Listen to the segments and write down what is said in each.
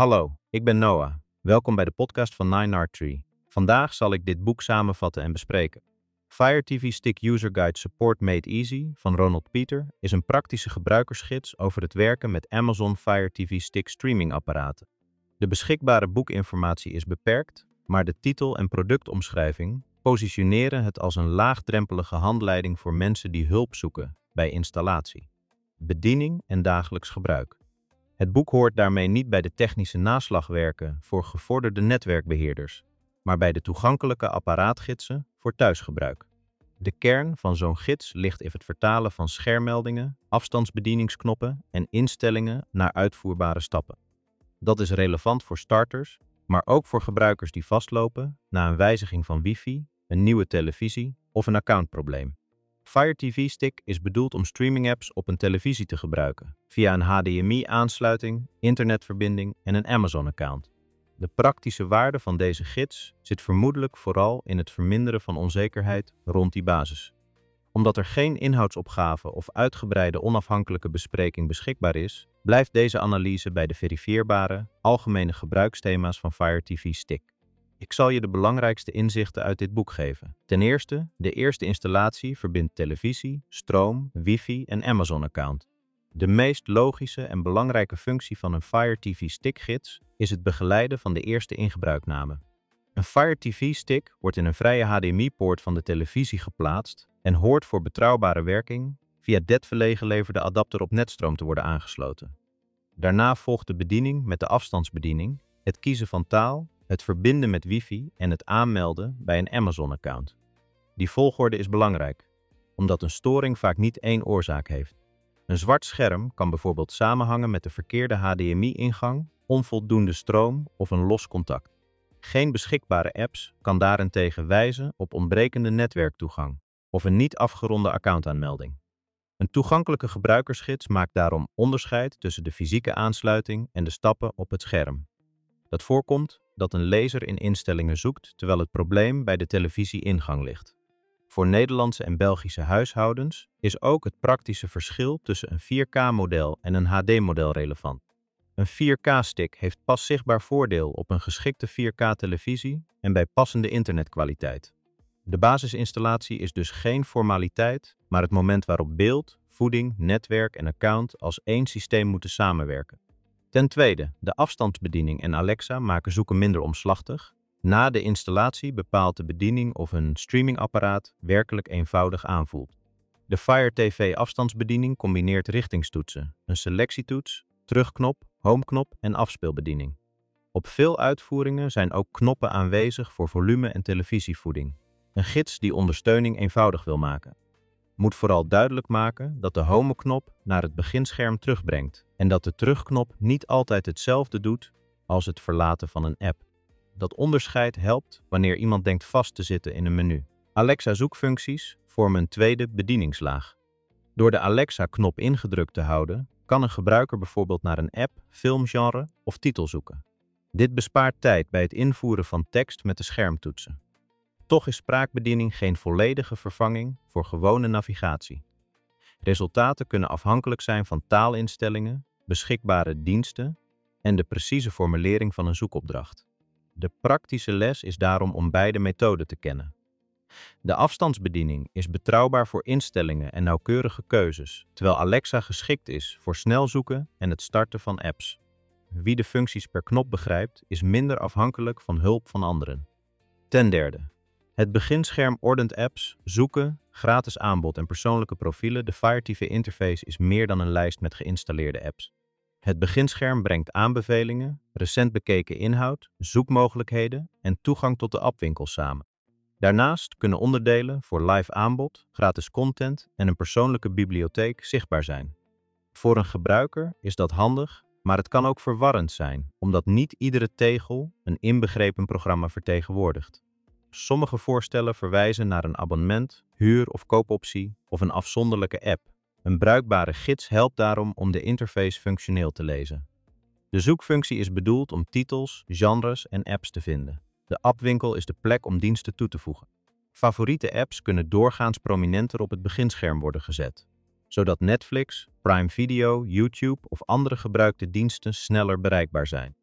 Hallo, ik ben Noah. Welkom bij de podcast van 9R3. Vandaag zal ik dit boek samenvatten en bespreken. Fire TV Stick User Guide Support Made Easy van Ronald Peter is een praktische gebruikersgids over het werken met Amazon Fire TV Stick streamingapparaten. De beschikbare boekinformatie is beperkt, maar de titel en productomschrijving positioneren het als een laagdrempelige handleiding voor mensen die hulp zoeken bij installatie, bediening en dagelijks gebruik. Het boek hoort daarmee niet bij de technische naslagwerken voor gevorderde netwerkbeheerders, maar bij de toegankelijke apparaatgidsen voor thuisgebruik. De kern van zo'n gids ligt in het vertalen van schermmeldingen, afstandsbedieningsknoppen en instellingen naar uitvoerbare stappen. Dat is relevant voor starters, maar ook voor gebruikers die vastlopen na een wijziging van wifi, een nieuwe televisie of een accountprobleem. Fire TV Stick is bedoeld om streamingapps op een televisie te gebruiken, via een HDMI-aansluiting, internetverbinding en een Amazon-account. De praktische waarde van deze gids zit vermoedelijk vooral in het verminderen van onzekerheid rond die basis. Omdat er geen inhoudsopgave of uitgebreide onafhankelijke bespreking beschikbaar is, blijft deze analyse bij de verifieerbare, algemene gebruiksthema's van Fire TV Stick. Ik zal je de belangrijkste inzichten uit dit boek geven. Ten eerste, de eerste installatie verbindt televisie, stroom, wifi en Amazon-account. De meest logische en belangrijke functie van een Fire TV Stick-gids is het begeleiden van de eerste ingebruikname. Een Fire TV Stick wordt in een vrije HDMI-poort van de televisie geplaatst en hoort voor betrouwbare werking via DET geleverde adapter op netstroom te worden aangesloten. Daarna volgt de bediening met de afstandsbediening, het kiezen van taal, het verbinden met wifi en het aanmelden bij een Amazon-account. Die volgorde is belangrijk, omdat een storing vaak niet één oorzaak heeft. Een zwart scherm kan bijvoorbeeld samenhangen met de verkeerde HDMI-ingang, onvoldoende stroom of een los contact. Geen beschikbare apps kan daarentegen wijzen op ontbrekende netwerktoegang of een niet afgeronde accountaanmelding. Een toegankelijke gebruikersgids maakt daarom onderscheid tussen de fysieke aansluiting en de stappen op het scherm. Dat voorkomt dat een lezer in instellingen zoekt terwijl het probleem bij de televisie-ingang ligt. Voor Nederlandse en Belgische huishoudens is ook het praktische verschil tussen een 4K-model en een HD-model relevant. Een 4K-stick heeft pas zichtbaar voordeel op een geschikte 4K-televisie en bij passende internetkwaliteit. De basisinstallatie is dus geen formaliteit, maar het moment waarop beeld, voeding, netwerk en account als één systeem moeten samenwerken. Ten tweede, de afstandsbediening en Alexa maken zoeken minder omslachtig. Na de installatie bepaalt de bediening of een streamingapparaat werkelijk eenvoudig aanvoelt. De Fire TV afstandsbediening combineert richtingstoetsen, een selectietoets, terugknop, homeknop en afspeelbediening. Op veel uitvoeringen zijn ook knoppen aanwezig voor volume en televisievoeding. Een gids die ondersteuning eenvoudig wil maken. Moet vooral duidelijk maken dat de home-knop naar het beginscherm terugbrengt en dat de terugknop niet altijd hetzelfde doet als het verlaten van een app. Dat onderscheid helpt wanneer iemand denkt vast te zitten in een menu. Alexa-zoekfuncties vormen een tweede bedieningslaag. Door de Alexa-knop ingedrukt te houden, kan een gebruiker bijvoorbeeld naar een app, filmgenre of titel zoeken. Dit bespaart tijd bij het invoeren van tekst met de schermtoetsen. Toch is spraakbediening geen volledige vervanging voor gewone navigatie. Resultaten kunnen afhankelijk zijn van taalinstellingen, beschikbare diensten en de precieze formulering van een zoekopdracht. De praktische les is daarom om beide methoden te kennen. De afstandsbediening is betrouwbaar voor instellingen en nauwkeurige keuzes, terwijl Alexa geschikt is voor snel zoeken en het starten van apps. Wie de functies per knop begrijpt, is minder afhankelijk van hulp van anderen. Ten derde, het beginscherm ordent apps, zoeken, gratis aanbod en persoonlijke profielen. De Fire TV interface is meer dan een lijst met geïnstalleerde apps. Het beginscherm brengt aanbevelingen, recent bekeken inhoud, zoekmogelijkheden en toegang tot de appwinkel samen. Daarnaast kunnen onderdelen voor live aanbod, gratis content en een persoonlijke bibliotheek zichtbaar zijn. Voor een gebruiker is dat handig, maar het kan ook verwarrend zijn, omdat niet iedere tegel een inbegrepen programma vertegenwoordigt. Sommige voorstellen verwijzen naar een abonnement, huur- of koopoptie of een afzonderlijke app. Een bruikbare gids helpt daarom om de interface functioneel te lezen. De zoekfunctie is bedoeld om titels, genres en apps te vinden. De appwinkel is de plek om diensten toe te voegen. Favoriete apps kunnen doorgaans prominenter op het beginscherm worden gezet, zodat Netflix, Prime Video, YouTube of andere gebruikte diensten sneller bereikbaar zijn.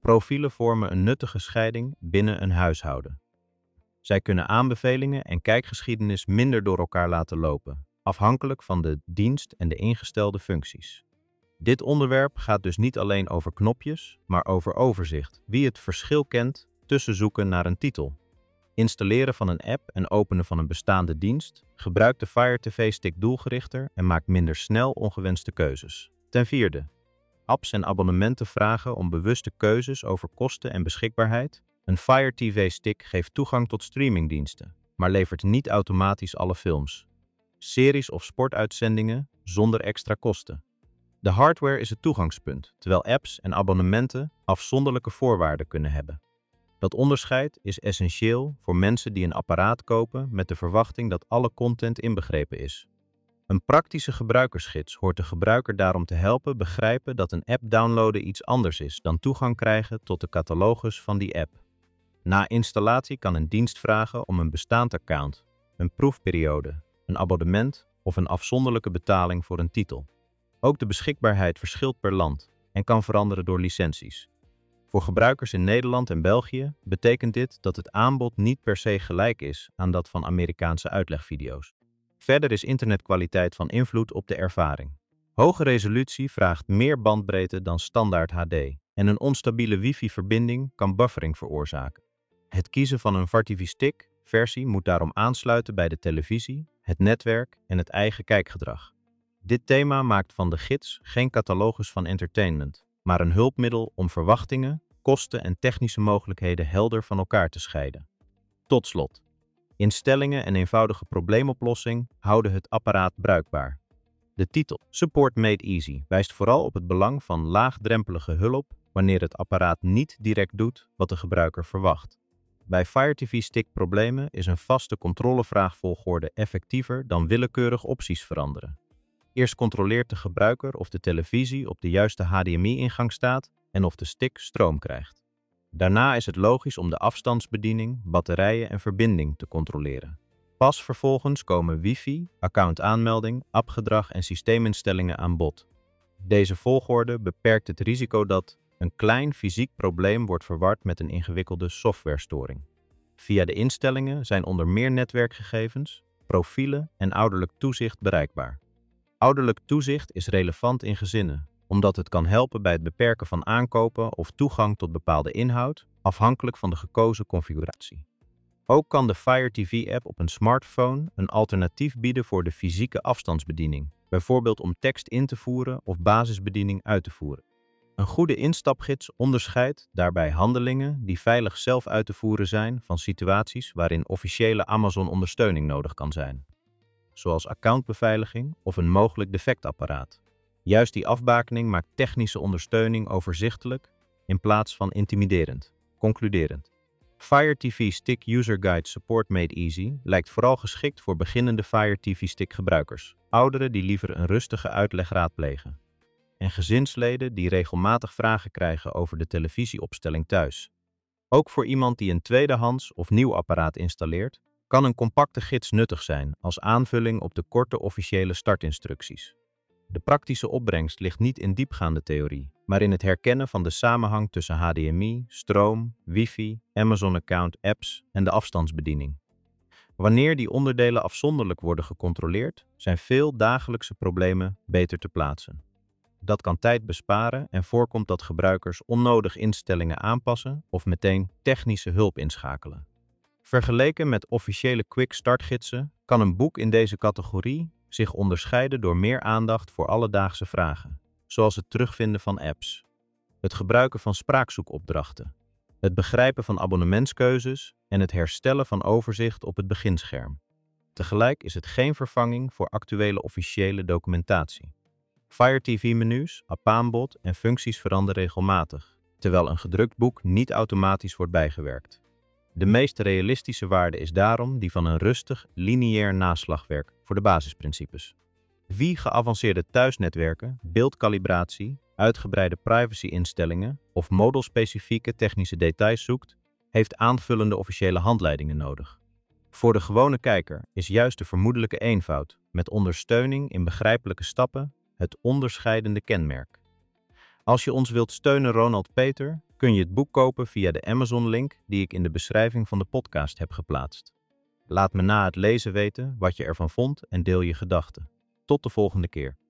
Profielen vormen een nuttige scheiding binnen een huishouden. Zij kunnen aanbevelingen en kijkgeschiedenis minder door elkaar laten lopen, afhankelijk van de dienst en de ingestelde functies. Dit onderwerp gaat dus niet alleen over knopjes, maar over overzicht. Wie het verschil kent tussen zoeken naar een titel, installeren van een app en openen van een bestaande dienst, gebruikt de Fire TV-stick doelgerichter en maakt minder snel ongewenste keuzes. Ten vierde, apps en abonnementen vragen om bewuste keuzes over kosten en beschikbaarheid. Een Fire TV-stick geeft toegang tot streamingdiensten, maar levert niet automatisch alle films, series of sportuitzendingen zonder extra kosten. De hardware is het toegangspunt, terwijl apps en abonnementen afzonderlijke voorwaarden kunnen hebben. Dat onderscheid is essentieel voor mensen die een apparaat kopen met de verwachting dat alle content inbegrepen is. Een praktische gebruikersgids hoort de gebruiker daarom te helpen begrijpen dat een app downloaden iets anders is dan toegang krijgen tot de catalogus van die app. Na installatie kan een dienst vragen om een bestaand account, een proefperiode, een abonnement of een afzonderlijke betaling voor een titel. Ook de beschikbaarheid verschilt per land en kan veranderen door licenties. Voor gebruikers in Nederland en België betekent dit dat het aanbod niet per se gelijk is aan dat van Amerikaanse uitlegvideo's. Verder is internetkwaliteit van invloed op de ervaring. Hoge resolutie vraagt meer bandbreedte dan standaard HD en een onstabiele wifi-verbinding kan buffering veroorzaken. Het kiezen van een Fire TV-stick versie moet daarom aansluiten bij de televisie, het netwerk en het eigen kijkgedrag. Dit thema maakt van de gids geen catalogus van entertainment, maar een hulpmiddel om verwachtingen, kosten en technische mogelijkheden helder van elkaar te scheiden. Tot slot, instellingen en eenvoudige probleemoplossing houden het apparaat bruikbaar. De titel Support Made Easy wijst vooral op het belang van laagdrempelige hulp wanneer het apparaat niet direct doet wat de gebruiker verwacht. Bij Fire TV-stick problemen is een vaste controlevraagvolgorde effectiever dan willekeurig opties veranderen. Eerst controleert de gebruiker of de televisie op de juiste HDMI-ingang staat en of de stick stroom krijgt. Daarna is het logisch om de afstandsbediening, batterijen en verbinding te controleren. Pas vervolgens komen wifi, accountaanmelding, appgedrag en systeeminstellingen aan bod. Deze volgorde beperkt het risico dat een klein fysiek probleem wordt verward met een ingewikkelde softwarestoring. Via de instellingen zijn onder meer netwerkgegevens, profielen en ouderlijk toezicht bereikbaar. Ouderlijk toezicht is relevant in gezinnen, omdat het kan helpen bij het beperken van aankopen of toegang tot bepaalde inhoud, afhankelijk van de gekozen configuratie. Ook kan de Fire TV-app op een smartphone een alternatief bieden voor de fysieke afstandsbediening, bijvoorbeeld om tekst in te voeren of basisbediening uit te voeren. Een goede instapgids onderscheidt daarbij handelingen die veilig zelf uit te voeren zijn van situaties waarin officiële Amazon-ondersteuning nodig kan zijn, zoals accountbeveiliging of een mogelijk defectapparaat. Juist die afbakening maakt technische ondersteuning overzichtelijk in plaats van intimiderend. Concluderend. Fire TV Stick User Guide Support Made Easy lijkt vooral geschikt voor beginnende Fire TV Stick gebruikers, ouderen die liever een rustige uitleg raadplegen, en gezinsleden die regelmatig vragen krijgen over de televisieopstelling thuis. Ook voor iemand die een tweedehands of nieuw apparaat installeert, kan een compacte gids nuttig zijn als aanvulling op de korte officiële startinstructies. De praktische opbrengst ligt niet in diepgaande theorie, maar in het herkennen van de samenhang tussen HDMI, stroom, wifi, Amazon-account, apps en de afstandsbediening. Wanneer die onderdelen afzonderlijk worden gecontroleerd, zijn veel dagelijkse problemen beter te plaatsen. Dat kan tijd besparen en voorkomt dat gebruikers onnodig instellingen aanpassen of meteen technische hulp inschakelen. Vergeleken met officiële quick start gidsen kan een boek in deze categorie zich onderscheiden door meer aandacht voor alledaagse vragen, zoals het terugvinden van apps, het gebruiken van spraakzoekopdrachten, het begrijpen van abonnementskeuzes en het herstellen van overzicht op het beginscherm. Tegelijk is het geen vervanging voor actuele officiële documentatie. Fire TV-menus, appaanbod en functies veranderen regelmatig, terwijl een gedrukt boek niet automatisch wordt bijgewerkt. De meest realistische waarde is daarom die van een rustig, lineair naslagwerk voor de basisprincipes. Wie geavanceerde thuisnetwerken, beeldkalibratie, uitgebreide privacy-instellingen of modelspecifieke technische details zoekt, heeft aanvullende officiële handleidingen nodig. Voor de gewone kijker is juist de vermoedelijke eenvoud, met ondersteuning in begrijpelijke stappen, het onderscheidende kenmerk. Als je ons wilt steunen, Ronald Peter, kun je het boek kopen via de Amazon-link die ik in de beschrijving van de podcast heb geplaatst. Laat me na het lezen weten wat je ervan vond en deel je gedachten. Tot de volgende keer.